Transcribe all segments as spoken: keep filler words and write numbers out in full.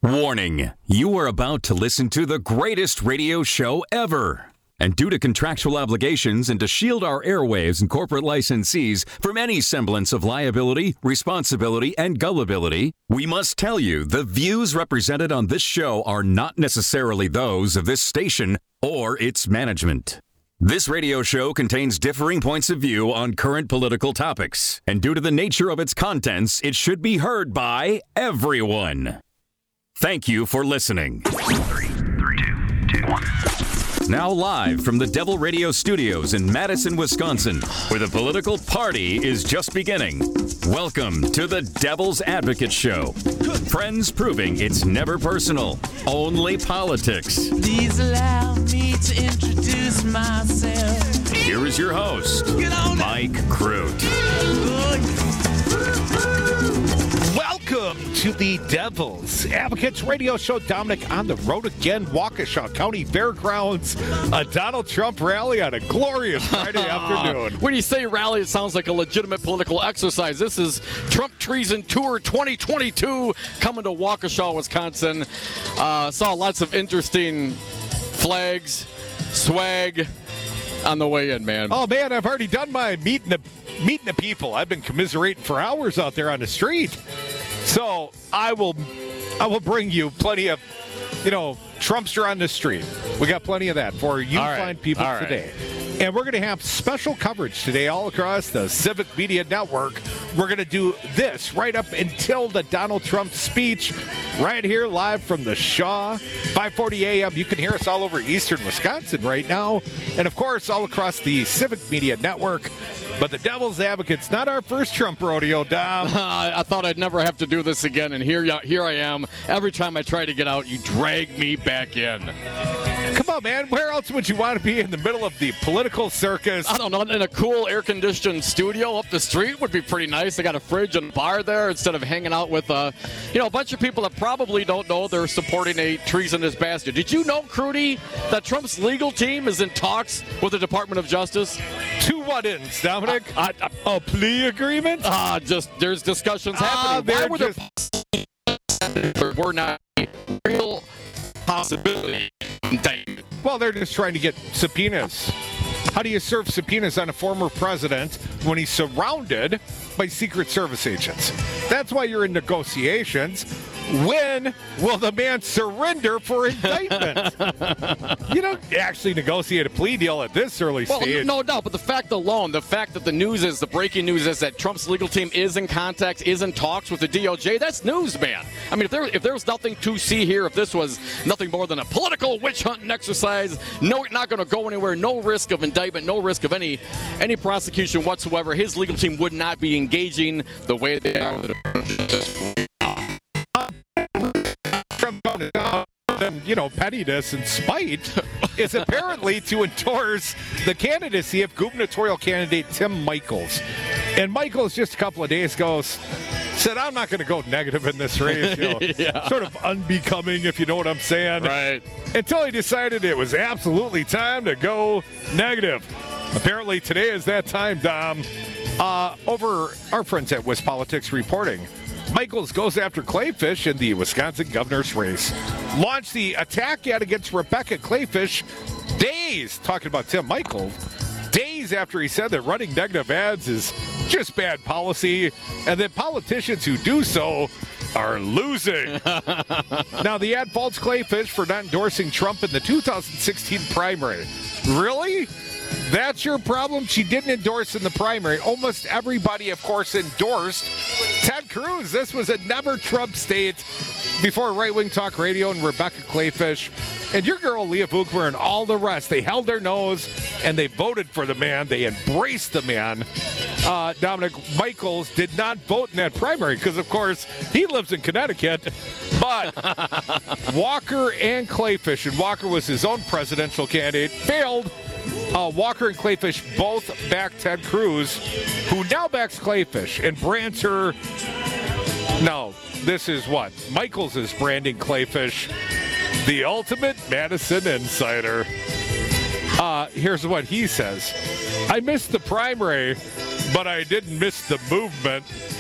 Warning, you are about to listen to the greatest radio show ever. And due to contractual obligations and to shield our airwaves and corporate licensees from any semblance of liability, responsibility, and gullibility, we must tell you the views represented on this show are not necessarily those of this station or its management. This radio show contains differing points of view on current political topics, and due to the nature of its contents, it should be heard by everyone. Thank you for listening. Three, three, two, two, one. Now live from the Devil Radio Studios in Madison, Wisconsin, where the political party is just beginning. Welcome to the Devil's Advocate Show. Friends proving it's never personal, only politics. Please allow me to introduce myself. Here is your host, Mike Crute. Welcome to the Devil's Advocates Radio Show. Dominic on the road again, Waukesha County Fairgrounds, a Donald Trump rally on a glorious Friday afternoon. When you say rally, it sounds like a legitimate political exercise. This is Trump Treason Tour twenty twenty-two coming to Waukesha, Wisconsin. Uh, saw lots of interesting flags, swag on the way in, man. Oh, man, I've already done my meeting the, meeting the people. I've been commiserating for hours out there on the street. So I will I will bring you plenty of, you know, Trumpster on the street. We got plenty of that for you All fine right. people All today. Right. And we're going to have special coverage today all across the Civic Media Network. We're going to do this right up until the Donald Trump speech right here live from the Shaw, five forty a.m. You can hear us all over eastern Wisconsin right now. And, of course, all across the Civic Media Network. But the Devil's Advocate's not our first Trump rodeo, Dom. Uh, I thought I'd never have to do this again, and here, here I am. Every time I try to get out, you drag me back in. Come on, man. Where else would you want to be in the middle of the political circus? I don't know. In a cool air-conditioned studio up the street would be pretty nice. They got a fridge and bar there instead of hanging out with, uh, you know, a bunch of people that probably don't know they're supporting a treasonous bastard. Did you know, Crudy, that Trump's legal team is in talks with the Department of Justice? To what ends, Dominic? I, I, a plea agreement? Ah, uh, just there's discussions Ah, happening. Why were just... there were not a real possibility of indictment? Well, they're just trying to get subpoenas. How do you serve subpoenas on a former president when he's surrounded by Secret Service agents? That's why you're in negotiations. When will the man surrender for indictment? You don't actually negotiate a plea deal at this early well, stage. No doubt, but the fact alone, the fact that the news is, the breaking news is that Trump's legal team is in contact, is in talks with the D O J, that's news, man. I mean, if there if there was nothing to see here, if this was nothing more than a political witch hunting exercise, no, not going to go anywhere, no risk of indictment, no risk of any any prosecution whatsoever, his legal team would not be engaging the way they are with the Trump going down, you know, pettiness and spite is apparently to endorse the candidacy of gubernatorial candidate Tim Michels. And Michels just a couple of days ago said, I'm not going to go negative in this race. You know, yeah. Sort of unbecoming, if you know what I'm saying. Right. Until he decided it was absolutely time to go negative. Apparently today is that time, Dom. Uh, over our friends at WisPolitics reporting, Michels goes after Kleefisch in the Wisconsin governor's race. Launched the attack yet against Rebecca Kleefisch days, talking about Tim Michels, days after he said that running negative ads is just bad policy and that politicians who do so are losing. Now, the ad faults Kleefisch for not endorsing Trump in the two thousand sixteen primary. Really? That's your problem? She didn't endorse in the primary. Almost everybody, of course, endorsed Ted Cruz. This was a never Trump state before Right Wing Talk Radio and Rebecca Kleefisch and your girl Leah Vukmer and all the rest. They held their nose and they voted for the man. They embraced the man. Uh, Dominic Michels did not vote in that primary because, of course, he lives in Connecticut. But Walker and Kleefisch, and Walker was his own presidential candidate, failed. Uh, Walker and Kleefisch both backed Ted Cruz, who now backs Kleefisch. And Branter, no, this is what? Michels is branding Kleefisch the ultimate Madison insider. Uh, here's what he says. I missed the primary, but I didn't miss the movement.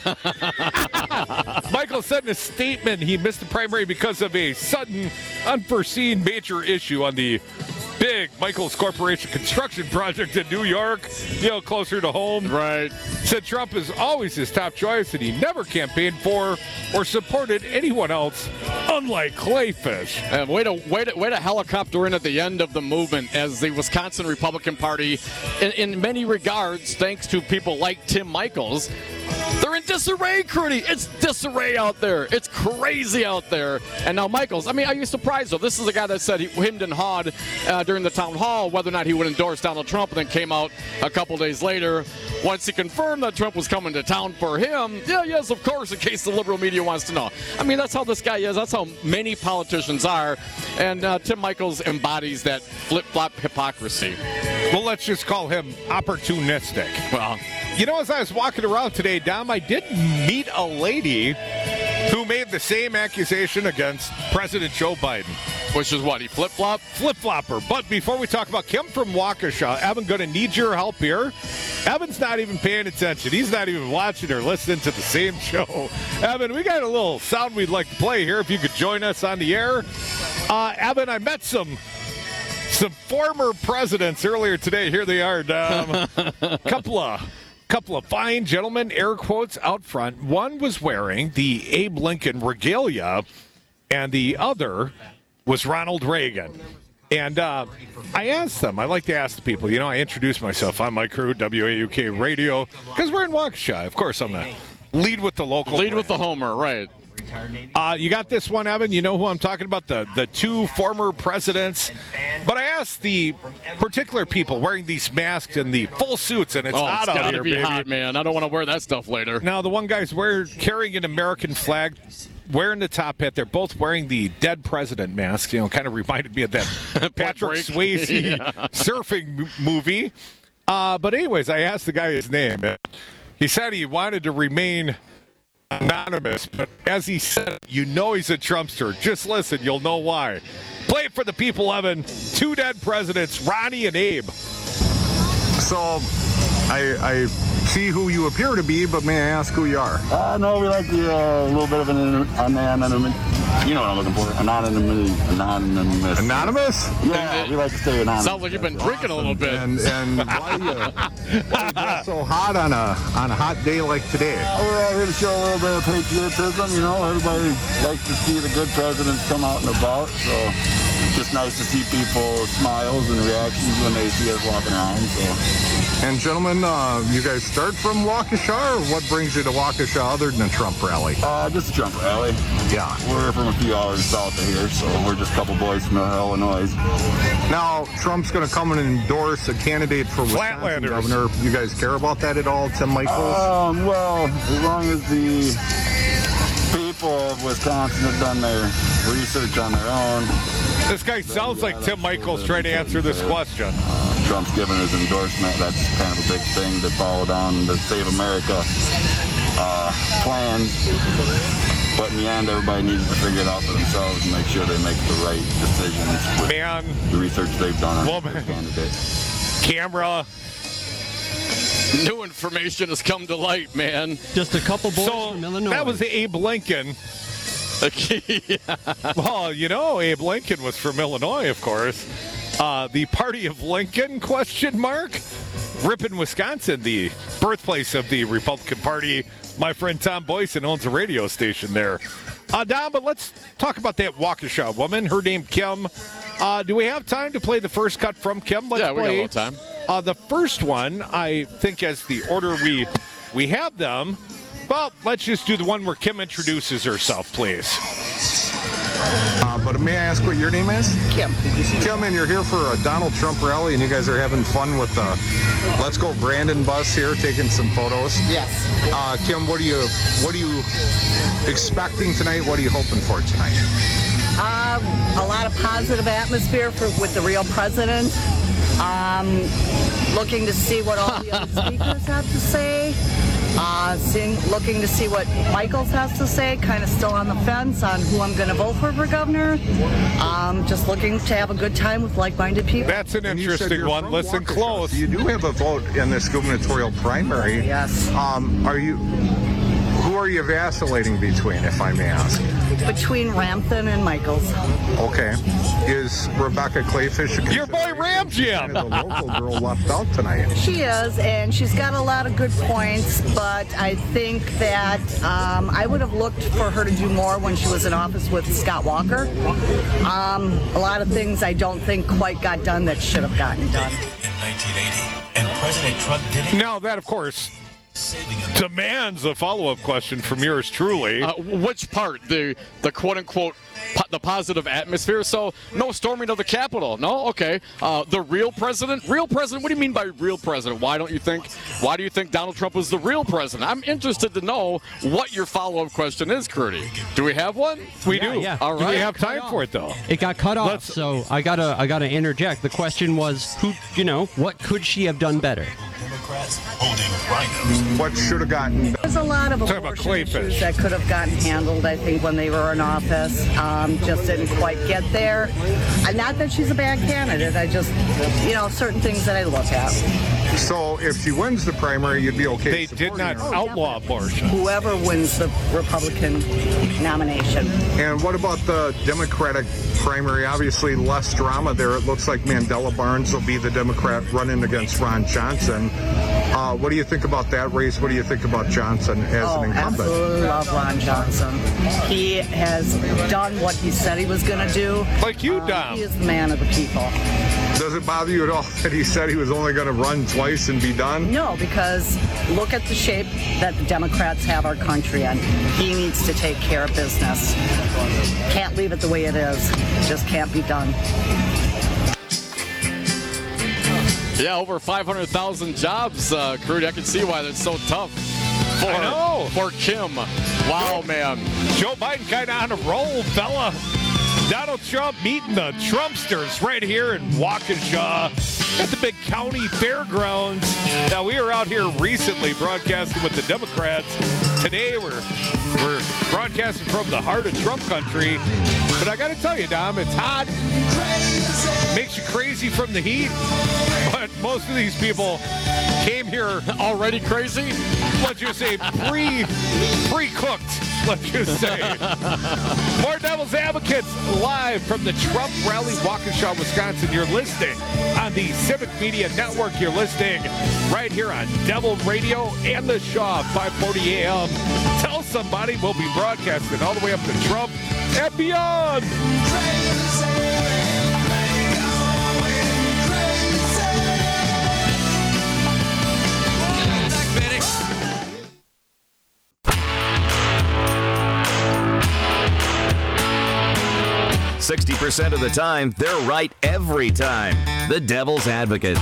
Michael said in a statement he missed the primary because of a sudden, unforeseen major issue on the big Michaels Corporation construction project in New York, you know, closer to home. Right. Said Trump is always his top choice and he never campaigned for or supported anyone else, unlike Clayfish. And way to, way, to, way to helicopter in at the end of the movement as the Wisconsin Republican Party, in, in many regards, thanks to people like Tim Michaels, they're in disarray, Crudy. It's disarray out there. It's crazy out there. And now Michaels, I mean, are you surprised, though? This is the guy that said he hemmed and hawed uh, during the town hall whether or not he would endorse Donald Trump, and then came out a couple days later once he confirmed that Trump was coming to town for him. Yeah, yes, of course, in case the liberal media wants to know. I mean, that's how this guy is. That's how many politicians are. And uh, Tim Michaels embodies that flip-flop hypocrisy. Well, let's just call him opportunistic. Well, you know, as I was walking around today, Dom, I did meet a lady who made the same accusation against President Joe Biden. which is what, he flip-flop? Flip-flopper. But before we talk about Kim from Waukesha, Evan, going to need your help here. Evan's not even paying attention. He's not even watching or listening to the same show. Evan, we got a little sound we'd like to play here if you could join us on the air. Uh, Evan, I met some some former presidents earlier today. Here they are, Dom. couple of couple of fine gentlemen, air quotes, out front. One was wearing the Abe Lincoln regalia, and the other was Ronald Reagan. And uh, I asked them, I like to ask the people, you know, I introduce myself. I'm Mike Crew, W A U K Radio, because we're in Waukesha. Of course, I'm the lead with the local. Lead brand. with the homer, right. Uh, you got this one, Evan. You know who I'm talking about, the, the two former presidents. But I asked the particular people wearing these masks and the full suits, and it's oh, hot it's out here, be baby. Hot, man. I don't want to wear that stuff later. Now, the one guy's wearing, carrying an American flag, wearing the top hat. They're both wearing the dead president mask. You know, kind of reminded me of that Patrick Swayze yeah. surfing m- movie. Uh, but anyways, I asked the guy his name. He said he wanted to remain anonymous, but as he said, you know he's a Trumpster. Just listen, you'll know why. Play it for the people, Evan. Two dead presidents, Ronnie and Abe. So, I, I see who you appear to be, but may I ask who you are? Uh, no, we like the, uh, a little bit of an anonymous. You know what I'm looking for? Anonymous. Anonymous. Anonymous? Yeah, we like to stay anonymous. Sounds like you've been drinking a little bit. And, and why, do you, why you dress so hot on a on a hot day like today? Uh, we're out here to show a little bit of patriotism. You know, everybody likes to see the good presidents come out and about. So it's just nice to see people's smiles and reactions when they see us walking around. So. And gentlemen, uh, you guys start from Waukesha, or what brings you to Waukesha other than a Trump rally? Uh, just a Trump rally. Yeah. We're from a few hours south of here, so we're just a couple boys from Illinois. Now, Trump's going to come and endorse a candidate for Wisconsin governor. You guys care about that at all, Tim Michaels? Um, well, as long as the people of Wisconsin have done their research on their own. This guy sounds like Tim Michaels trying to answer this question. Uh, Trump's given his endorsement. That's kind of a big thing to follow down the Save America uh, plans. But in the end, everybody needs to figure it out for themselves and make sure they make the right decisions with Man, the research they've done on woman, the candidate. Camera. New information has come to light, man. Just a couple boys so from Illinois. That was Abe Lincoln. yeah. Well, you know, Abe Lincoln was from Illinois, of course. Uh, the party of Lincoln, question mark? Ripon, Wisconsin, the birthplace of the Republican Party. My friend Tom Boyson owns a radio station there. Uh, Don, but let's talk about that Waukesha woman. Her name, Kim. Uh, do we have time to play the first cut from Kim? Let's yeah, we play. got a little time. Uh, the first one, I think as the order we we have them, well, let's just do the one where Kim introduces herself, please. Uh, but may I ask what your name is? Kim. Kim, and you're here for a Donald Trump rally, and you guys are having fun with the Let's Go Brandon bus here, taking some photos. Yes. Uh, Kim, what are you what are you expecting tonight? What are you hoping for tonight? Um, a lot of positive atmosphere for, with the real president. Um, looking to see what all the other speakers have to say. Uh, seeing, looking to see what Michaels has to say. Kind of still on the fence on who I'm going to vote for for governor. Um, just looking to have a good time with like-minded people. That's an interesting one. Listen Waukesha, close. So you do have a vote in this gubernatorial primary. Yes. Um, are you? Who are you vacillating between, if I may ask? Between Ramthan and Michaels. Okay. Is Rebecca Clayfish Your boy Ram Jam. kind of the local girl left out tonight? She is, and she's got a lot of good points, but I think that um, I would have looked for her to do more when she was in office with Scott Walker. Um, a lot of things I don't think quite got done that should have gotten done. In nineteen eighty, and President Trump did it. Now, that, of course, demands a follow-up question from yours truly. Uh, which part? The the quote-unquote po- the positive atmosphere? So no storming of the Capitol. No? Okay. Uh, the real president? Real president? What do you mean by real president? Why don't you think, why do you think Donald Trump was the real president? I'm interested to know what your follow-up question is, Curdy. Do we have one? We Yeah, do. yeah. All Do we right. have time for it, though? It got cut off, Let's- so I gotta I gotta interject. The question was, who you know, what could she have done better? Democrats holding rhinos. What should have gotten done? There's a lot of Talking about abortion Clayfish. issues that could have gotten handled, I think, when they were in office. Um, just didn't quite get there. And not that she's a bad candidate. I just, you know, certain things that I look at. So if she wins the primary, you'd be okay They did supporting not her. outlaw abortion. Whoever wins the Republican nomination. And what about the Democratic primary? Obviously, less drama there. It looks like Mandela Barnes will be the Democrat running against Ron Johnson. Uh, what do you think about that race? What do you think about Johnson as Oh, an incumbent? absolutely love Ron Johnson. He has done what he said he was going to do. Like you, Um, Dom. He is the man of the people. Does it bother you at all that he said he was only going to run twice and be done? No, because look at the shape that the Democrats have our country in. He needs to take care of business. Can't leave it the way it is. Just can't be done. Yeah, over five hundred thousand jobs, uh, Curdy. I can see why that's so tough for, I know. for Kim. Wow, man. Joe Biden kind of on a roll, fella. Donald Trump meeting the Trumpsters right here in Waukesha at the big county fairgrounds. Now, we were out here recently broadcasting with the Democrats. Today, we're we're broadcasting from the heart of Trump country. But I got to tell you, Dom, it's hot. Makes you crazy from the heat. But most of these people came here Already crazy? let's just say pre pre-cooked, let's just say. More Devil's Advocates live from the Trump rally, Waukesha, Wisconsin. You're listening on the Civic Media Network. You're listening right here on Devil Radio and the Shaw, five forty A M. Tell somebody we'll be broadcasting all the way up to Trump and beyond. sixty percent of the time, they're right every time. The Devil's Advocates.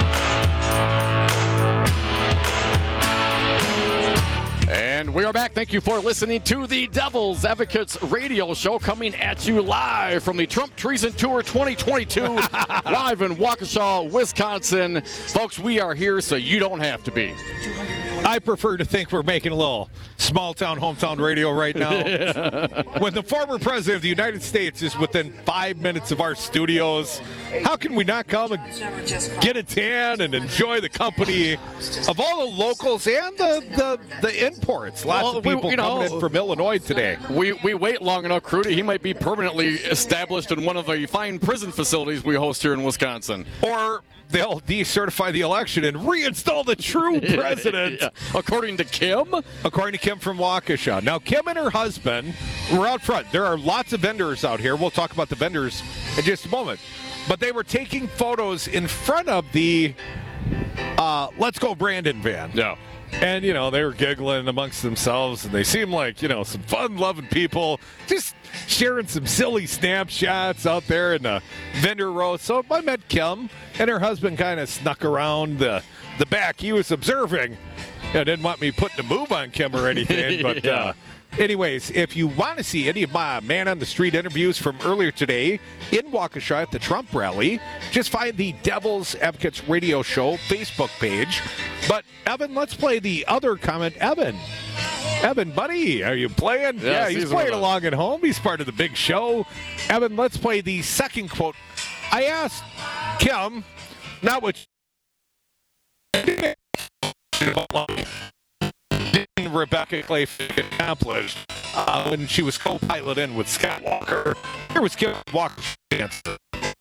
And we are back. Thank you for listening to the Devil's Advocates radio show, coming at you live from the Trump Treason Tour twenty twenty-two, live in Waukesha, Wisconsin. Folks, we are here so you don't have to be. I prefer to think we're making a little small-town, hometown radio right now. When the former president of the United States is within five minutes of our studios, how can we not come and get a tan and enjoy the company of all the locals and the, the, the imports? Lots Well, of we- people you know, coming in from Illinois today. We we wait long enough, Crudy. He might be permanently established in one of the fine prison facilities we host here in Wisconsin. Or they'll decertify the election and reinstall the true president. Yeah. According to Kim. According to Kim from Waukesha. Now, Kim and her husband were out front. There are lots of vendors out here. We'll talk about the vendors in just a moment. But they were taking photos in front of the uh, Let's Go Brandon van. Yeah. And, you know, they were giggling amongst themselves, and they seemed like, you know, some fun-loving people, just sharing some silly snapshots out there in the vendor row. So I met Kim, and her husband kind of snuck around the, the back. He was observing. You know, didn't want me putting a move on Kim or anything, but Yeah. uh, anyways, if you want to see any of my man-on-the-street interviews from earlier today in Waukesha at the Trump rally, just find the Devil's Advocates Radio Show Facebook page. But, Evan, let's play the other comment. Evan, Evan, buddy, are you playing? Yes, yeah, he's, he's playing with us. along at home. He's part of the big show. Evan, let's play the second quote. I asked Kim, not what seen Rebecca Clayfield accomplished uh, when she was co-piloting with Scott Walker. Here was Kim Walker's answer.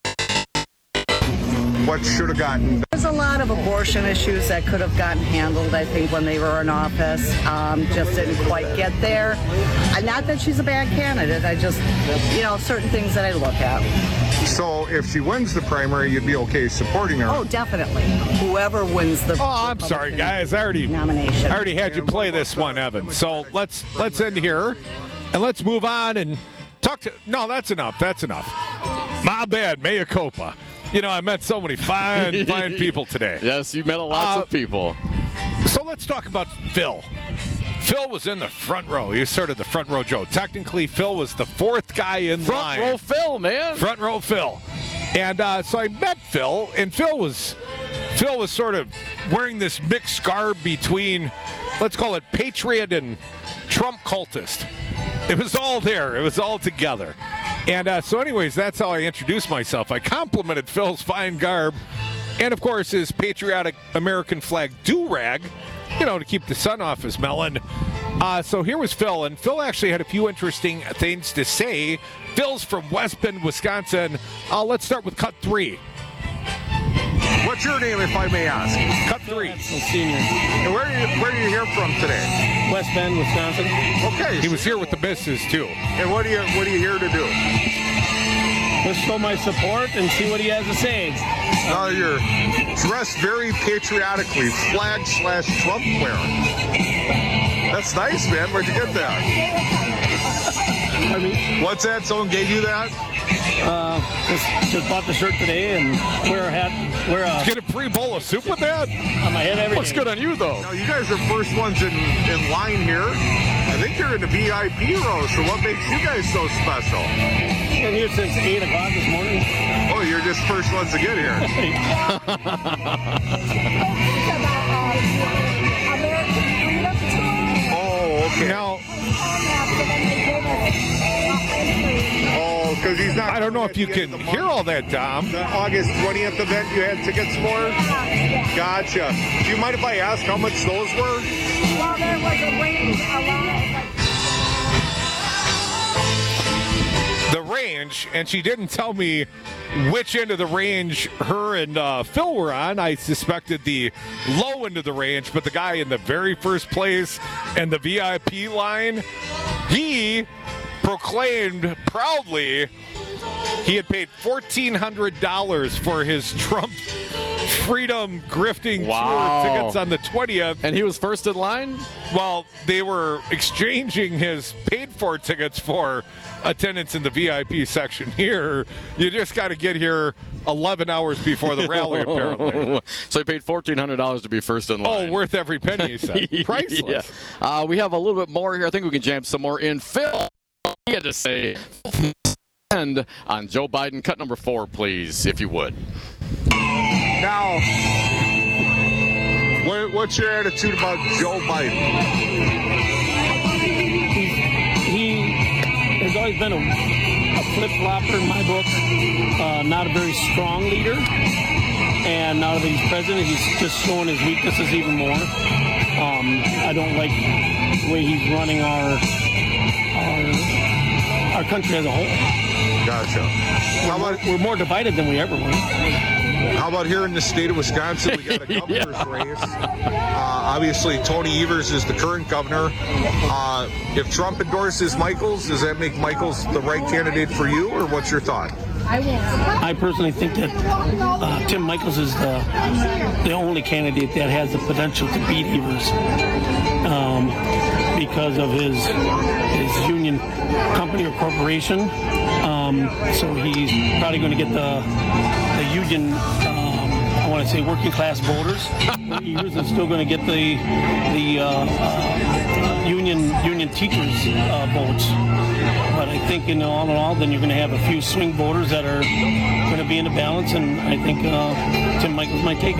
What should have gotten? There's a lot of abortion issues that could have gotten handled, I think, when they were in office. Um, just didn't quite get there. Uh, not that she's a bad candidate. I just, you know, certain things that I look at. So if she wins the primary, you'd be okay supporting her? Oh, definitely. Whoever wins the. Oh, I'm sorry, guys. I already nomination. I already had you play this one, Evan. So let's let's end here, and let's move on and talk to. No, that's enough. That's enough. My bad, mea culpa. You know, I met so many fine, fine people today. Yes, you met a lot uh, of people. So let's talk about Phil. Phil was in the front row. He was sort of the front row Joe. Technically, Phil was the fourth guy in front line. Front row Phil, man. Front row Phil. And uh, so I met Phil, and Phil was Phil was sort of wearing this mixed garb between, let's call it patriot and Trump cultist. It was all there. It was all together. And uh, so anyways, that's how I introduced myself. I complimented Phil's fine garb and, of course, his patriotic American flag do-rag, you know, to keep the sun off his melon. Uh, so here was Phil, and Phil actually had a few interesting things to say. Phil's from West Bend, Wisconsin. Uh, let's start with cut three. What's your name, if I may ask? Cut three. Senior. And where are you, where are you here from today? West Bend, Wisconsin. Okay. He was here with the missus, too. And what are you what are you here to do? Let's show my support and see what he has to say. Uh, you're dressed very patriotically, flag slash Trump wearing. That's nice, man. Where'd you get that? I mean, what's that? Someone gave you that? Uh, just, just bought the shirt today and wear a hat. Wear a, Get a free bowl of soup with that? On my head every Looks day. good on you, though. Now, you guys are first ones in, in line here. I think you're in the V I P row, so what makes you guys so special? Been here since eight o'clock this morning. Oh, you're just first ones to get here. Oh, okay. Now, oh, because he's not. I don't know if you can hear all that, Dom. The August twentieth event you had tickets for? Gotcha. Do you mind if I ask how much those were? Well, there was a range, a lot of like. The range, and she didn't tell me which end of the range her and uh, Phil were on. I suspected the low end of the range, but the guy in the very first place and the V I P line, he proclaimed proudly he had paid fourteen hundred dollars for his Trump Freedom Grifting wow. Tour tickets on the twentieth. And he was first in line? Well, they were exchanging his paid-for tickets for attendance in the V I P section here. You just got to get here eleven hours before the rally, apparently. So he paid fourteen hundred dollars to be first in line. Oh, worth every penny, he said. Priceless. Yeah. Uh, we have a little bit more here. I think we can jam some more in. Phil, he had to say and on Joe Biden. Cut number four, please, if you would. Now, what, what's your attitude about Joe Biden? He has always been a, a flip-flopper in my book, uh, not a very strong leader. And now that he's president, he's just showing his weaknesses even more. Um, I don't like the way he's running our our, our country as a whole. Gotcha. How about, we're more divided than we ever were. How about here in the state of Wisconsin? We got a governor's yeah. race. Uh, obviously, Tony Evers is the current governor. Uh, if Trump endorses Michaels, does that make Michaels the right candidate for you, or what's your thought? I personally think that uh, Tim Michaels is the, the only candidate that has the potential to beat Evers um, because of his his union company or corporation. Um, so he's probably going to get the the union. Um, I want to say working class voters. Evers is still going to get the the uh, uh, union union teachers uh, votes. But I think, you know, all in all, then you're going to have a few swing voters that are going to be in the balance, and I think uh, Tim Michaels might take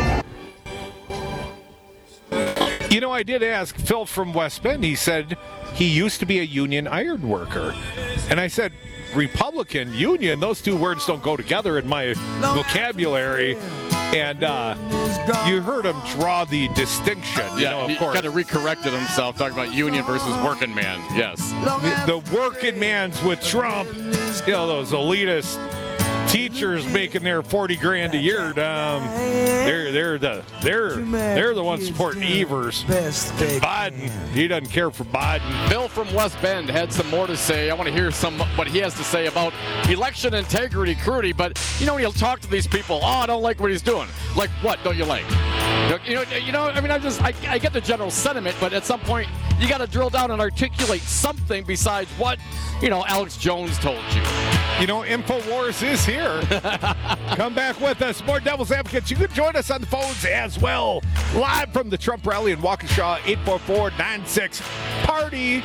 it. You know, I did ask Phil from West Bend. He said he used to be a union iron worker. And I said, Republican, union, those two words don't go together in my vocabulary. And uh, you heard him draw the distinction. You Yeah, know, of he course. kind of recorrected himself, talking about union versus working man. Yes. The, the working man's with Trump, you know, those elitist teachers making their forty grand a year. Um, they're they're the they're they're the ones supporting Evers. And Biden, he doesn't care for Biden. Bill from West Bend had some more to say. I want to hear some what he has to say about election integrity, Crudy. But you know, when you talk to these people, oh, I don't like what he's doing. Like what? Don't you like? You know, you know. I mean, I just I, I get the general sentiment, but at some point you got to drill down and articulate something besides what you know Alex Jones told you. You know, InfoWars is here. Come back with us. More Devil's Advocates. You can join us on the phones as well. Live from the Trump rally in Waukesha, eight four four, nine six, party.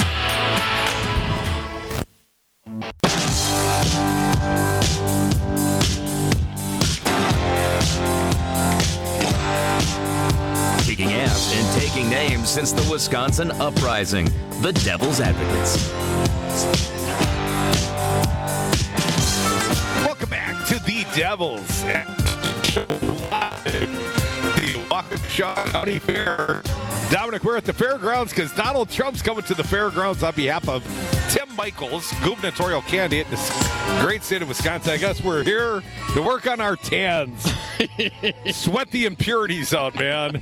Kicking ass and taking names since the Wisconsin Uprising. The Devil's Advocates. Welcome back to the Devils. The Waukesha County Fair. Dominic, we're at the fairgrounds because Donald Trump's coming to the fairgrounds on behalf of Tim Michels, gubernatorial candidate in this great state of Wisconsin. I guess we're here to work on our tans. Sweat the impurities out, man.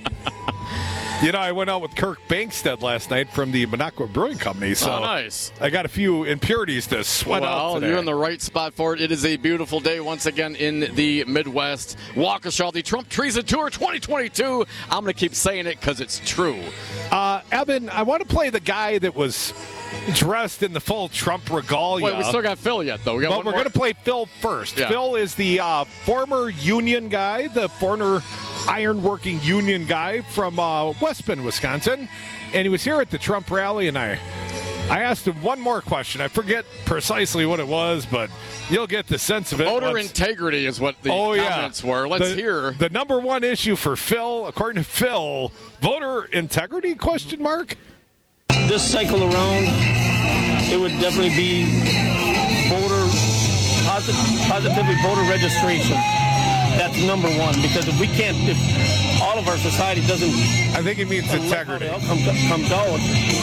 You know, I went out with Kirk Bankstead last night from the Minocqua Brewing Company, so oh, nice. I got a few impurities to sweat well, out today. You're in the right spot for it. It is a beautiful day once again in the Midwest. Waukesha, the Trump Treason Tour twenty twenty-two. I'm going to keep saying it because it's true. Uh, Evan, I want to play the guy that was dressed in the full Trump regalia. Wait, we still got Phil yet, though. We got but we're going to play Phil first. Yeah. Phil is the uh, former union guy, the former ironworking union guy from uh, West Bend, Wisconsin. And he was here at the Trump rally, and I, I asked him one more question. I forget precisely what it was, but you'll get the sense of it. Voter Let's, integrity is what the oh, comments yeah. were. Let's the, hear. The number one issue for Phil, according to Phil, voter integrity, question mark? This cycle around, it would definitely be voter posit- positively voter registration. That's number one, because if we can't, if all of our society doesn't, I think it means integrity. The outcome comes out,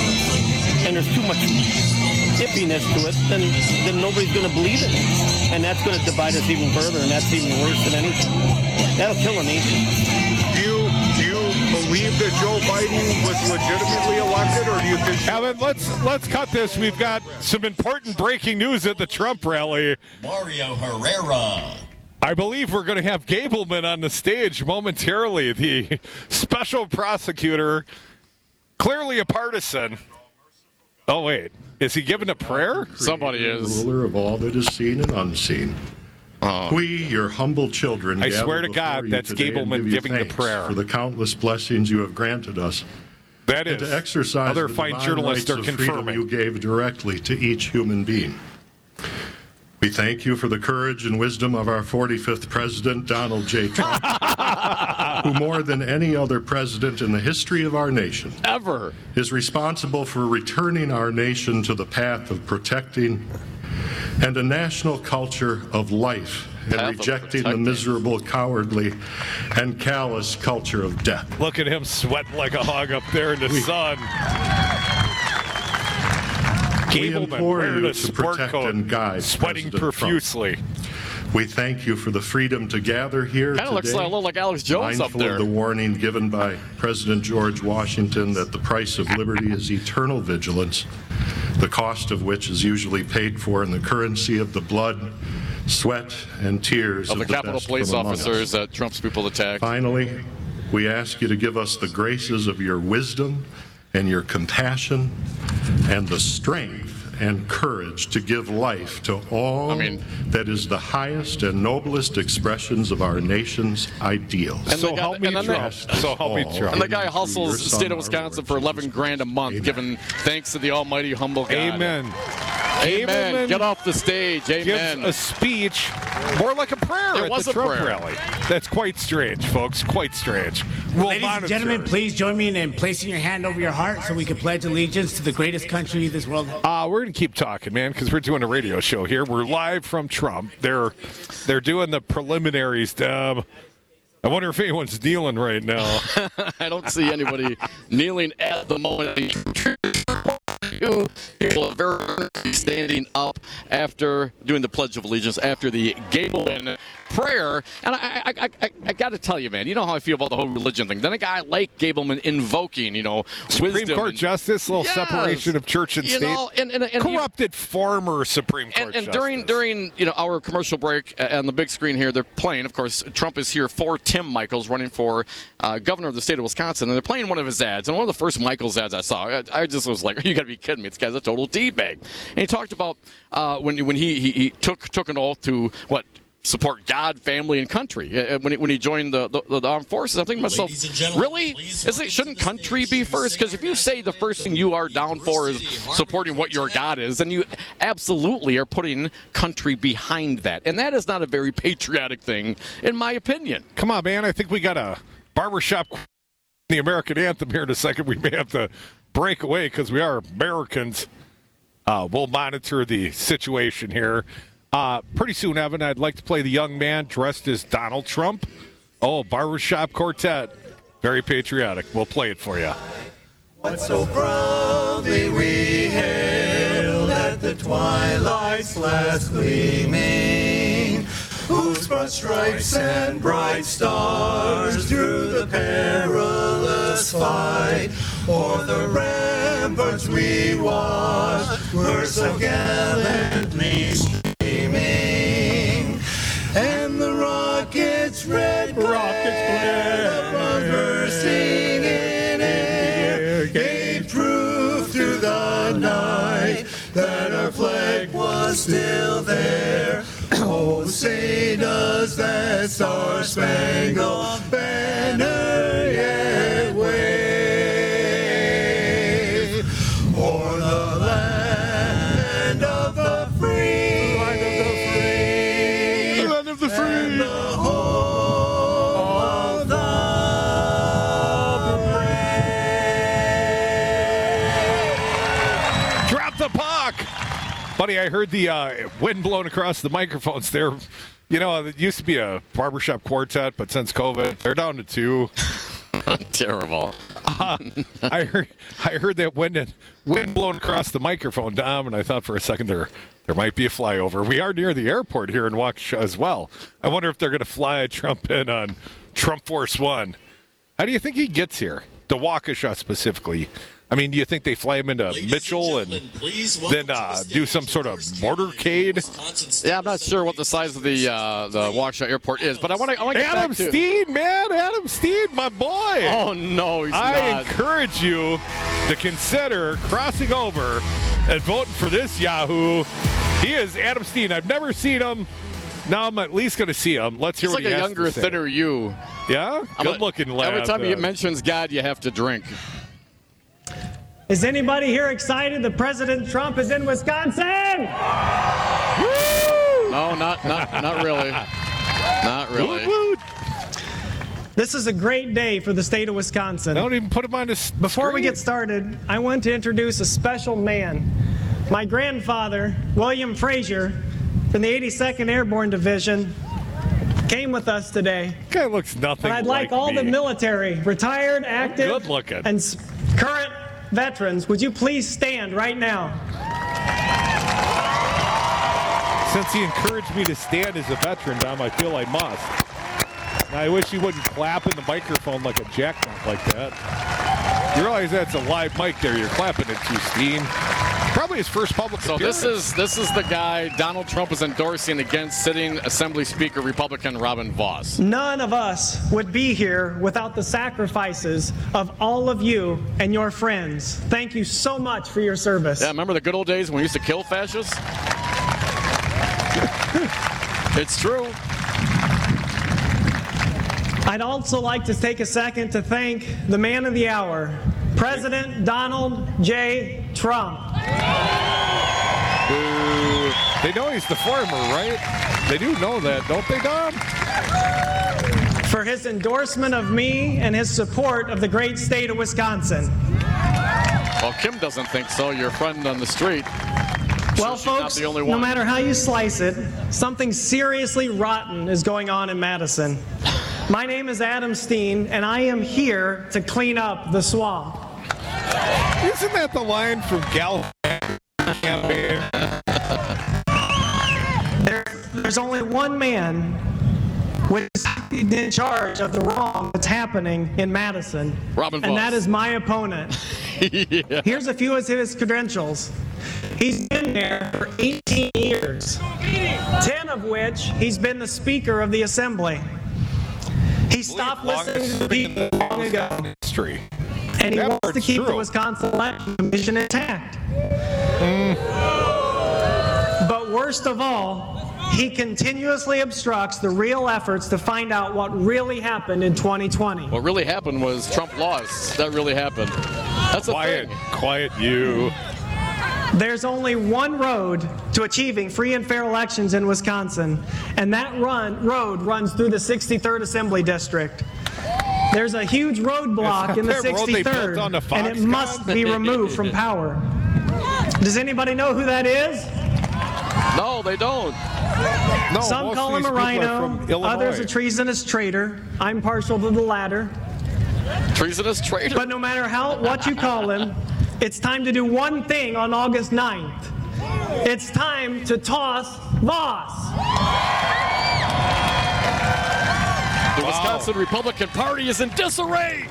and there's too much ippiness to it, then then nobody's going to believe it, and that's going to divide us even further, and that's even worse than anything. That'll kill a nation. Do you do you believe that Joe Biden was legitimately elected, or do you think? Evan, let's let's cut this. We've got some important breaking news at the Trump rally. Mario Herrera. I believe we're going to have Gableman on the stage momentarily. The special prosecutor, clearly a partisan. Oh wait, is he giving a prayer? Somebody is. Ruler of all that is seen and unseen. Oh. We, your humble children, I gather swear to before God, you that's today and Gableman give you giving the thanks prayer. for the countless blessings you have granted us. That and is. to exercise Other the fine divine journalists rights are of freedom confirming. you gave directly to each human being. We thank you for the courage and wisdom of our forty-fifth president, Donald J. Trump, who more than any other president in the history of our nation ever is responsible for returning our nation to the path of protecting and a national culture of life and Path of rejecting the protecting. miserable, cowardly, and callous culture of death. Look at him sweating like a hog up there in the sun. We Gableman implore wearing you a to sport protect coat, and guide sweating President profusely. Trump. We thank you for the freedom to gather here Kind of looks today, like, a little like Alex Jones up mindful there. of the warning given by President George Washington that the price of liberty is eternal vigilance, the cost of which is usually paid for in the currency of the blood, sweat, and tears of the Capitol best Police from among us. officers that Trump's people attacked. Finally, we ask you to give us the graces of your wisdom and your compassion and the strength and courage to give life to all I mean, that is the highest and noblest expressions of our nation's ideals. And So the guy- help me and then the- Trump. So help me Trump. And the guy Your hustles the son, state of our Wisconsin Lord for eleven Jesus grand a month, Amen. giving thanks to the almighty humble God. Amen. Amen. Gableman Get off the stage. Amen. gives a speech more like a prayer It at was the a Trump prayer. rally. That's quite strange, folks. Quite strange. We'll Ladies monitor. and gentlemen, please join me in placing your hand over your heart so we can pledge allegiance to the greatest country this world has. Uh, we're going to keep talking, man, because we're doing a radio show here. We're live from Trump. They're they're doing the preliminaries. Um, I wonder if anyone's kneeling right now. I don't see anybody kneeling at the moment. People are very standing up after doing the Pledge of Allegiance, after the Gableman prayer. And I, I, I, I got to tell you, man, you know how I feel about the whole religion thing. Then a guy like Gableman invoking, you know, Supreme wisdom Court and, justice, little yes, separation of church and you state. Know, and, and, and corrupted former Supreme Court and, and justice. during during you know our commercial break on the big screen here, they're playing. Of course, Trump is here for Tim Michels, running for uh, governor of the state of Wisconsin, and they're playing one of his ads. And one of the first Michels ads I saw, I, I just was like, "You got to be kidding me! This guy's a total d-bag." And he talked about uh, when when he, he he took took an oath to what. Support God, family, and country. Uh, when, he, when he joined the, the, the armed forces, I'm thinking to myself, really? Is it, shouldn't country be first? Because if you say the first thing you are down for is supporting what your God is, then you absolutely are putting country behind that. And that is not a very patriotic thing, in my opinion. Come on, man. I think we got a barbershop the American anthem here in a second. We may have to break away because we are Americans. Uh, we'll monitor the situation here. Uh, pretty soon, Evan, I'd like to play the young man dressed as Donald Trump. Oh, barbershop quartet. Very patriotic. We'll play it for you. What so proudly we hailed at the twilight's last gleaming, whose broad stripes and bright stars through the perilous fight, o'er the ramparts we watched, were so gallantly streaming, and the rockets' red rockets above bursting in air gave proof through the night that our flag was still there. Oh, say does that star-spangled banner yet wave o'er the land of the free, land of the free, land of the free, and the home of the brave. Drop the puck! Buddy, I heard the uh, wind blowing across the microphones there. You know, it used to be a barbershop quartet, but since COVID, they're down to two. Terrible. Uh, I heard I heard that wind, wind blowing across the microphone, Dom, and I thought for a second there there might be a flyover. We are near the airport here in Waukesha as well. I wonder if they're going to fly Trump in on Trump Force One. How do you think he gets here? To Waukesha specifically. I mean, do you think they fly him into Ladies Mitchell and, and then uh, do some sort of motorcade? Yeah, I'm not sure what the size of the uh, the Waukesha Airport is, but I want to. I want to get Adam back to Steen, man, Adam Steen, my boy. Oh no, he's I not. encourage you to consider crossing over and voting for this Yahoo. He is Adam Steen. I've never seen him. Now I'm at least going to see him. Let's hear He's what like he a has younger, to say. thinner you. Yeah, good-looking lad. Every time he uh, mentions God, you have to drink. Is anybody here excited that President Trump is in Wisconsin? Woo! No, not not not really. Not really. Woot, woot. This is a great day for the state of Wisconsin. Don't even put him on this. Before screen. we get started, I want to introduce a special man. My grandfather, William Frazier, from the eighty-second Airborne Division, came with us today. Guy looks nothing And I'd like, like all me. the military, retired, active, Good looking. and s- current veterans, would you please stand right now? Since he encouraged me to stand as a veteran, Dom, I feel I must. I wish he wouldn't clap in the microphone like a jackknife like that. You realize that's a live mic there you're clapping into, Steen. Probably his first public So appearance. this is this is the guy Donald Trump is endorsing against sitting Assembly Speaker Republican Robin Vos. None of us would be here without the sacrifices of all of you and your friends. Thank you so much for your service. Yeah, remember the good old days when we used to kill fascists? It's true. I'd also like to take a second to thank the man of the hour, President Donald J. Trump. They know he's the former, right? They do know that, don't they, Dom? For his endorsement of me and his support of the great state of Wisconsin. Well, Kim doesn't think so. Your friend on the street. Well, She's not folks, the only no one. matter how you slice it, something seriously rotten is going on in Madison. My name is Adam Steen, and I am here to clean up the swamp. Isn't that the line from Gal campaign? There, there's only one man with in charge of the wrong that's happening in Madison, Robin and Voss. that is my opponent. Yeah. Here's a few of his credentials. He's been there for eighteen years, ten of which he's been the Speaker of the Assembly. He stopped listening to the people long ago, History. and he That wants to part's keep true. the Wisconsin Election Commission intact. But worst of all, he continuously obstructs the real efforts to find out what really happened in twenty twenty. What really happened was Trump lost. That really happened. That's a Quiet, thing. quiet you. There's only one road to achieving free and fair elections in Wisconsin, and that run, road runs through the sixty-third Assembly District. There's a huge roadblock in the That road they built sixty-third, on the and it Foxconn? must be removed from power. Does anybody know who that is? No, they don't. No, Some most call of him a these people are rhino, from Illinois. others a treasonous traitor. I'm partial to the latter. Treasonous traitor. But no matter how what you call him, it's time to do one thing on August ninth. It's time to toss Voss. The Wisconsin Republican Party is in disarray.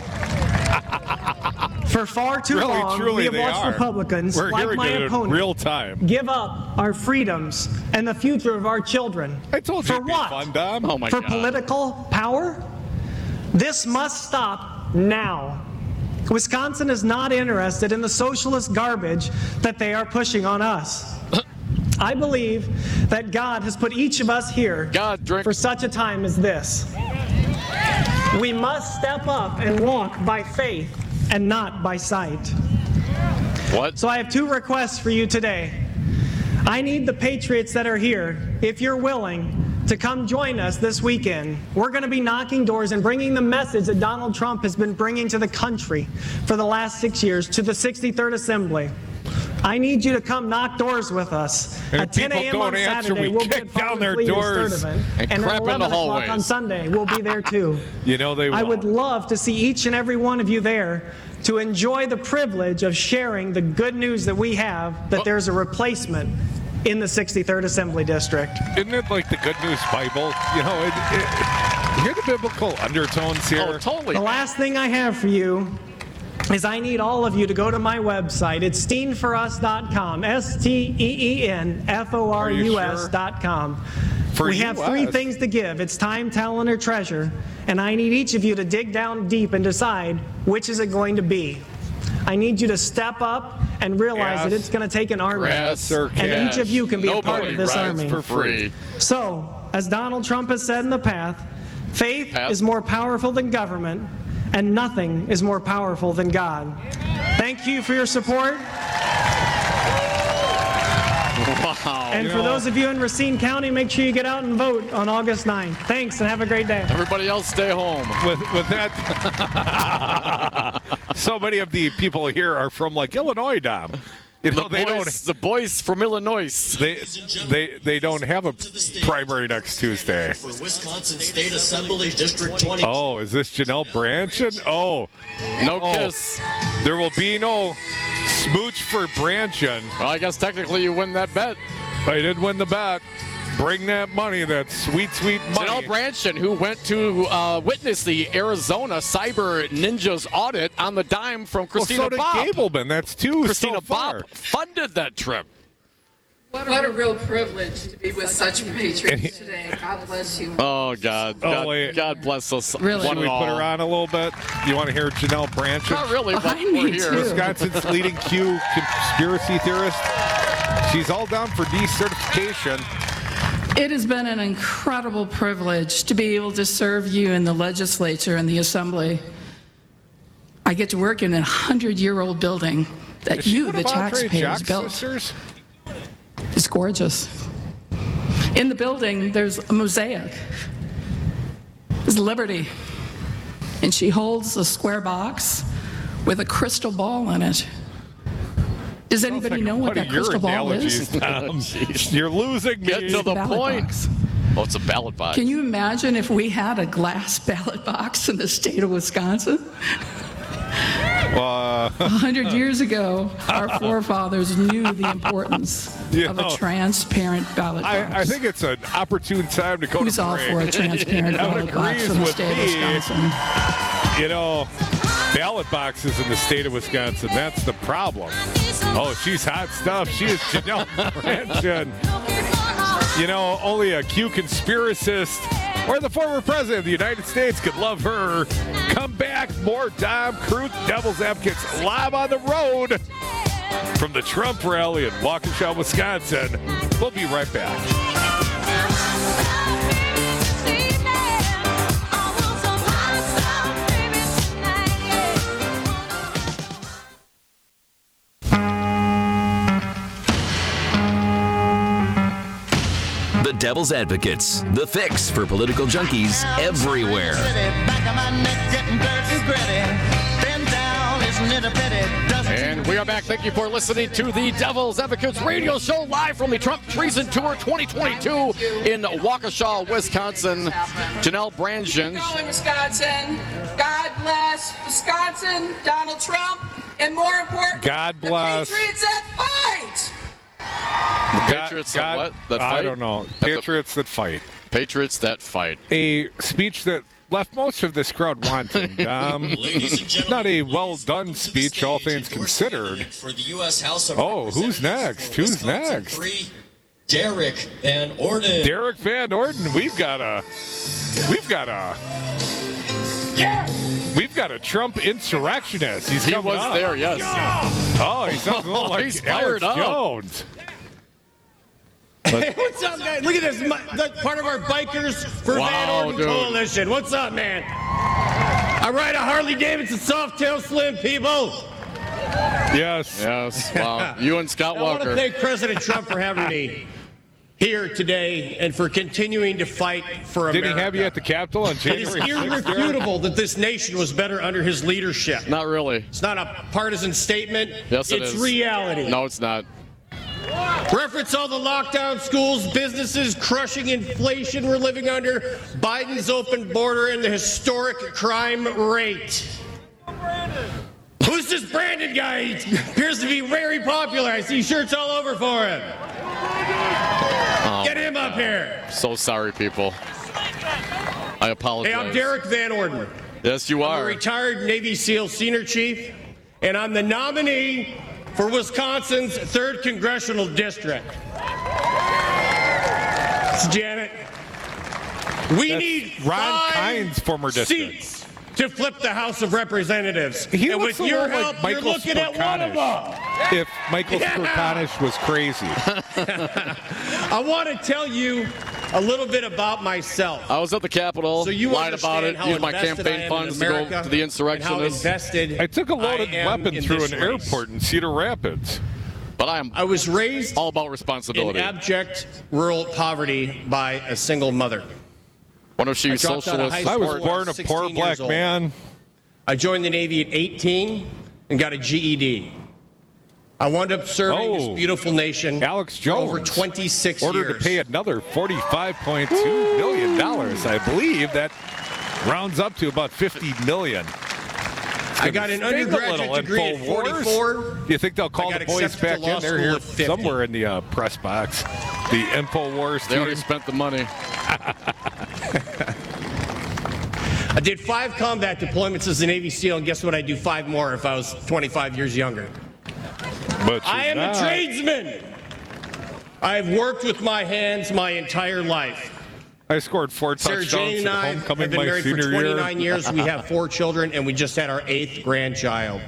For far too Really, long, truly, we have they watched are. Republicans, We're like hearing my it in opponent, real time. give up our freedoms and the future of our children. I told you For it'd be what? fun, Dom. Oh my For God. political power? This must stop now. Wisconsin is not interested in the socialist garbage that they are pushing on us. I believe that God has put each of us here God, drink. for such a time as this. We must step up and walk by faith and not by sight. What? So I have two requests for you today. I need the patriots that are here, if you're willing, to come join us this weekend. We're going to be knocking doors and bringing the message that Donald Trump has been bringing to the country for the last six years to the sixty-third Assembly. I need you to come knock doors with us. And At ten people a.m. on don't answer, Saturday, we we'll kick get down their public leaders doors Sturdivant, and and crap at in the eleven o'clock hallways. on Sunday, we'll be there too. You know they will. I would love to see each and every one of you there to enjoy the privilege of sharing the good news that we have that Oh. there's a replacement in the sixty-third Assembly District. Isn't it like the Good News Bible? You know, it, it, you hear the biblical undertones here? Oh, totally. The last thing I have for you is I need all of you to go to my website. It's steen for us dot com, S T E E N F O R U S dot com. For We have U S? three things to give. It's time, talent, or treasure. And I need each of you to dig down deep and decide which is it going to be. I need you to step up and realize Yes. that it's going to take an army. Grass or And each of you can be a part Nobody of this rides army. for free. So, as Donald Trump has said in the past, faith Path. is more powerful than government, and nothing is more powerful than God. Thank you for your support. Wow. And for those of you in Racine County, make sure you get out and vote on August ninth. Thanks, and have a great day. Everybody else stay home. With, with that, so many of the people here are from like Illinois, Dom. You know, The they don't. boys, the boys from Illinois. They they they don't have a primary next Tuesday. For Wisconsin State Assembly District twenty. Oh, is this Janelle Branchen? Oh, No oh. kiss. There will be no smooch for Branchen. Well, I guess technically you win that bet. I did win the bet. Bring that money, that sweet, sweet money. Janelle Branchen, who went to uh, witness the Arizona Cyber Ninjas audit on the dime from well, Christina so did Bob. Gableman. That's two Christina so far. Bob funded that trip. What a, what a real privilege to be with such patriots today. God bless you. Oh, God. Oh, God, wait. God bless us. Really? One Should we and put all. her on a little bit? You want to hear Janelle Branchen? Not really, but I we're need here. to. Wisconsin's leading Q conspiracy theorist. She's all down for decertification. It has been an incredible privilege to be able to serve you in the legislature and the assembly. I get to work in a hundred-year-old building that Is she you, one the of Andre taxpayers, Jack's built. sisters? It's gorgeous. In the building, there's a mosaic. There's Liberty. And she holds a square box with a crystal ball in it. Does anybody Like know what one that of your crystal ball is? analogies, Tom. You're losing me. Get to the Ballot point. box. Oh, it's a ballot box. Can you imagine if we had a glass ballot box in the state of Wisconsin? Uh, A hundred years ago, our forefathers knew the importance You of know, a transparent ballot box. I, I think it's an opportune time to go Who's to all break. for a transparent That ballot box agrees in the with state of me. Wisconsin? You know, ballot boxes in the state of Wisconsin, that's the problem. Oh, she's hot stuff. She is Janelle Brandtjen. You know, only a Q conspiracist or the former president of the United States could love her. Come back, more Dom Kruth, Devil's Advocates, live on the road from the Trump rally in Waukesha, Wisconsin. We'll be right back. The Devil's Advocates, the fix for political junkies everywhere. And we are back. Thank you for listening to the Devil's Advocates radio show live from the Trump Treason Tour twenty twenty-two in Waukesha, Wisconsin. Janelle Brandtjen. Calling Wisconsin. God bless Wisconsin, Donald Trump, and more important, God bless. the Patriots that fight. The Patriots that what? That fight? I don't know. Patriots that fight. Patriots that fight. A speech that left most of this crowd wanting. Um, not a well-done speech, all things considered. For the U S House of Oh, who's next? Who's next? Three, Derek Van Orden. Derek Van Orden. We've got a. We've got a. Yeah. We've got a Trump insurrectionist. He's He coming was up. there, yes. Oh, he sounds a little like He's Alex fired up. Jones. Hey, what's up, guys? Look at this. My, that's part of our Bikers for Wow, Van Orden dude. Coalition. What's up, man? I ride a Harley Davidson Softail Slim, people. Yes. Yes. Wow. You and Scott I want Walker. to thank President Trump for having me here today and for continuing to fight for Did America. he have you at the Capitol on It is January sixth? irrefutable that this nation was better under his leadership. Not really. It's not a partisan statement. Yes, it it's is. reality. No, it's not. Reference all the lockdown, schools, businesses, crushing inflation we're living under, Biden's open border, and the historic crime rate. Who's this Brandon guy? He appears to be very popular. I see shirts all over for him. Oh, Get him up here. So sorry, people. I Hey, apologize. I'm Derek Van Orden. Yes, you I'm a are. retired Navy SEAL senior chief, and I'm the nominee for Wisconsin's third Congressional District. It's Janet. We That's need Ron five Kynes' former district. seats to flip the House of Representatives. He and looks with a your little help, like Michael you're looking at one of them. If Michael Yeah. Skurkanish was crazy. I want to tell you a little bit about myself. I was at the Capitol, So you lied about it, understand how used my invested I campaign am in funds to go America to the and how insurrectionists. invested I took a loaded I am weapon in through this an race. airport in Cedar Rapids. But I am I was raised all about in responsibility. abject rural poverty by a single mother. One of she's I dropped out of socialist. high I was school born a at poor sixteen black years old. man. I joined the Navy at eighteen and got a G E D. I wound up serving Oh. this beautiful nation Alex for Jones over twenty-six ordered years. to pay another forty-five point two million dollars. I believe that rounds up to about fifty million dollars. I got an undergraduate degree at forty-four. Do you think they'll call I the got boys accepted back to law in? They're school here at fifty. somewhere in the uh, press box. The InfoWars They already team. spent the money. I did five combat deployments as a Navy SEAL, and guess what? I'd do five more if I was twenty-five years younger. But I you're am not. a tradesman. I've worked with my hands my entire life. I scored four Sarah touchdowns Jane and at I homecoming have been my married for senior twenty-nine year. years. We have four children, and we just had our eighth grandchild.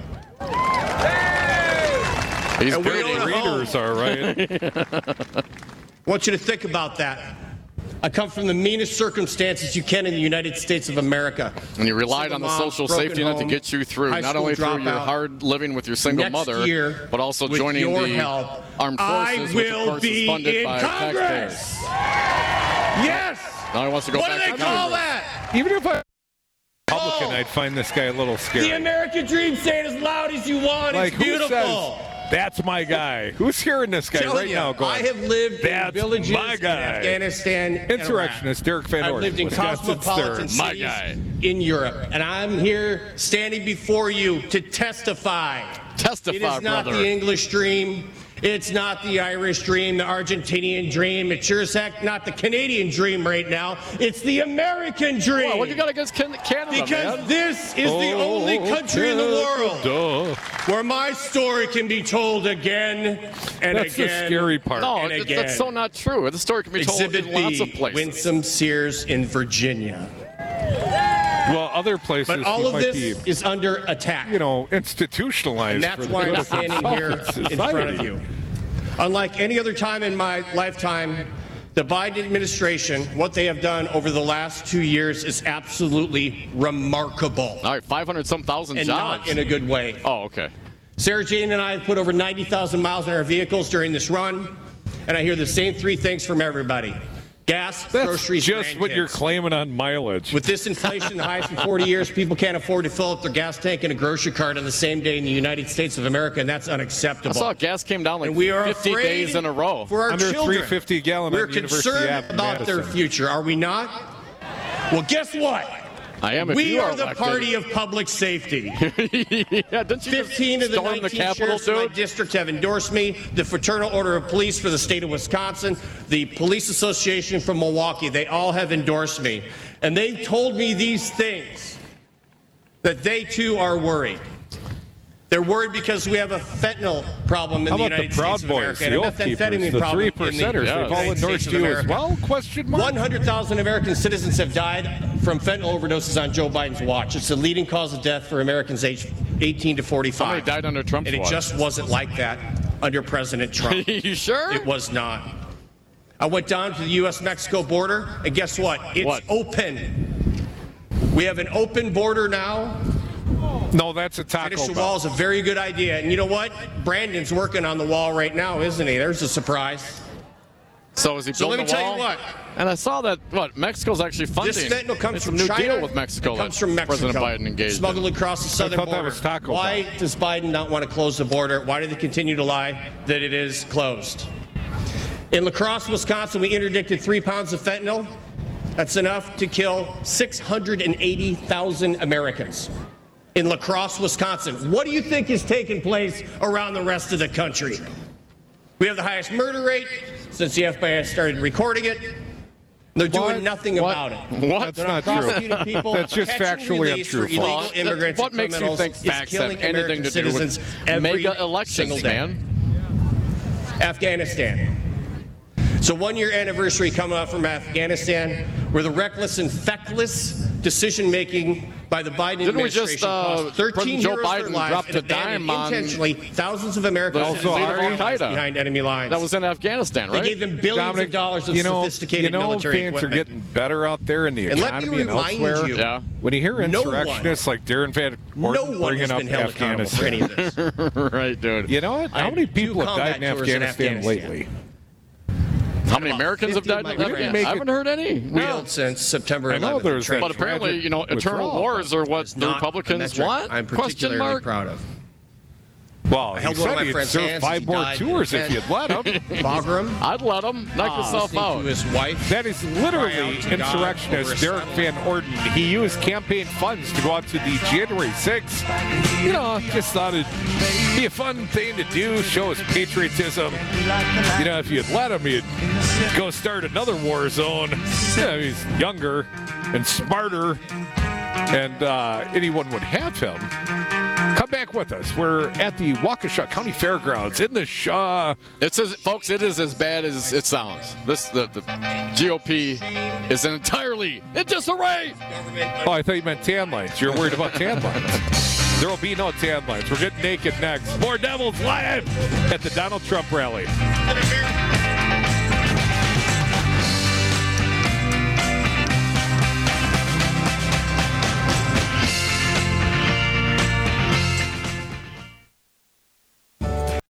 He's And we good. own a home. Readers are right. I want you to think about that. I come from the meanest circumstances you can in the United States of America. And you relied on the Single mom, social broken safety net to home, get you through, high not school only through your dropout. hard living with your single Next mother, year, but also with joining your the help, armed I forces, which of will course be is funded in by Congress. taxpayers. Yes. Now he wants to go What back do to they call Congress. that? Even if I Republican, I'd find this guy a little scary. The American dream. Say it as loud as you want. Like, It's who beautiful. says That's my guy. Who's hearing this guy Telling right you, now going, I have lived That's in villages my in guy. Afghanistan and Insurrectionist Derek Van I've Orden. lived in Wisconsin's cosmopolitan third. My cities guy. in Europe, and I'm here standing before you to testify. Testify, It is not brother. the English dream. It's not the Irish dream, the Argentinian dream. It's sure as heck not the Canadian dream right now. It's the American dream. Well, what you got against Can- Canada, Because man? this is the Oh, only country in the world Duh. where my story can be told again and That's the again. scary part. No, and it- again. that's so not true. The story can be told Exhibit in lots B, of places. Winsome Sears in Virginia. Well, other places But all you of might this be, is under attack. you know, institutionalized. And that's for the why good I'm of standing here society. in front of you. Unlike any other time in my lifetime, the Biden administration, what they have done over the last two years is absolutely remarkable. All right, five hundred some thousand And jobs. not in a good way. Oh, okay. Sarah Jane and I have put over ninety thousand miles in our vehicles during this run, and I hear the same three things from everybody. Gas, That's groceries, just what grandkids. you're claiming on mileage. With this inflation, the highest in forty years, people can't afford to fill up their gas tank and a grocery cart on the same day in the United States of America, and that's I unacceptable. saw gas came down like and we are fifty afraid days in a row. for our Under children. three hundred fifty a gallon We're on the University concerned Ave in about their Madison. future, are we not? Well, guess what? I am if We you are are the elected. party of public safety. Yeah, didn't you fifteen just of the storm the nineteen Capitol, sheriffs in my dude? district have endorsed me. The Fraternal Order of Police for the state of Wisconsin, the Police Association from Milwaukee, they all have endorsed me. And they told me these things, that they too are worried. They're worried because we have a fentanyl problem in How the about the United Proud States of Boys, America, the and a Oath Keepers, methamphetamine the problem three in the percenters? United They've all States endorsed of you as America. well? Question mark. one hundred thousand American citizens have died from fentanyl overdoses on Joe Biden's watch. It's the leading cause of death for Americans aged eighteen to forty-five. How many died under Trump's And it watch? just wasn't like that under President Trump. You sure? It was not. I went down to the U S Mexico border, and guess what? It's What? open. We have an open border now. No, that's a Taco Finish the Bell. wall is a very good idea. And you know what? Brandon's working on the wall right now, isn't he? There's a surprise. So is he So let building me the tell wall? you what. And I saw that what Mexico's actually funding. This fentanyl comes it's from a new China. deal with Mexico. It comes that from Mexico. President Biden engaged Smuggled in. across the southern thought that border. was Taco Why Bell. does Biden not want to close the border? Why do they continue to lie that it is closed? In La Crosse, Wisconsin, we interdicted three pounds of fentanyl. That's enough to kill six hundred eighty thousand Americans. In La Crosse, Wisconsin. What do you think is taking place around the rest of the country? We have the highest murder rate since the F B I started recording it. They're doing What? nothing What? about it. What? They're That's not not true. prosecuting people. That's just Catch and factually release for untrue. illegal Well, immigrants what and makes you criminals think is facts have killing anything American to do citizens with every mega elections, single day. man? Afghanistan. So one year anniversary coming up from Afghanistan, where the reckless and feckless decision making by the Biden Didn't we administration just, uh, cost thirteen President Joe heroes their Biden lives dropped and a abandoned dime on intentionally thousands of Americans the citizens leader of and their lives Al-Qaeda. behind enemy lines. That was in Afghanistan, They right? gave them billions Dominic, of dollars of you know, sophisticated you know, military things are equipment. getting better out there in the And let me economy and remind elsewhere. you, Yeah. When you hear no insurrectionists like Darren Van no Orden one bringing has up been held accountable for any Afghanistan, of this. right, dude. you know what? I How had many two people have died in combat tours in Afghanistan, Afghanistan. lately? How many About Americans have fifty of died in my Afghanistan? friends I haven't heard any. Wheeled since September I know eleventh. there's that But apparently, tragic you know, eternal withdrawal. wars are what It's the not a Republicans metric want? I'm Question particularly mark? proud of. Well, I he held one of said my he'd friend's serve hands five as more he died. tours if you'd let him. Bagram. I'd let him. Knock uh, yourself listening out. to his wife. That is literally Cry out to God insurrectionist over Derek Van Orden. He used campaign funds to go out to the January sixth. You know, just thought it'd be a fun thing to do, show his patriotism. You know, if you'd let him, he'd go start another war zone. You know, he's younger and smarter, and uh, anyone would have him. Come back with us. We're at the Waukesha County Fairgrounds in the Shaw. It's as, folks, it is as bad as it sounds. This the, the G O P is an entirely in disarray. Oh, I thought you meant tan lines. You're worried about tan lines. There will be no tan lines. We're getting naked next. More Devils live at the Donald Trump rally.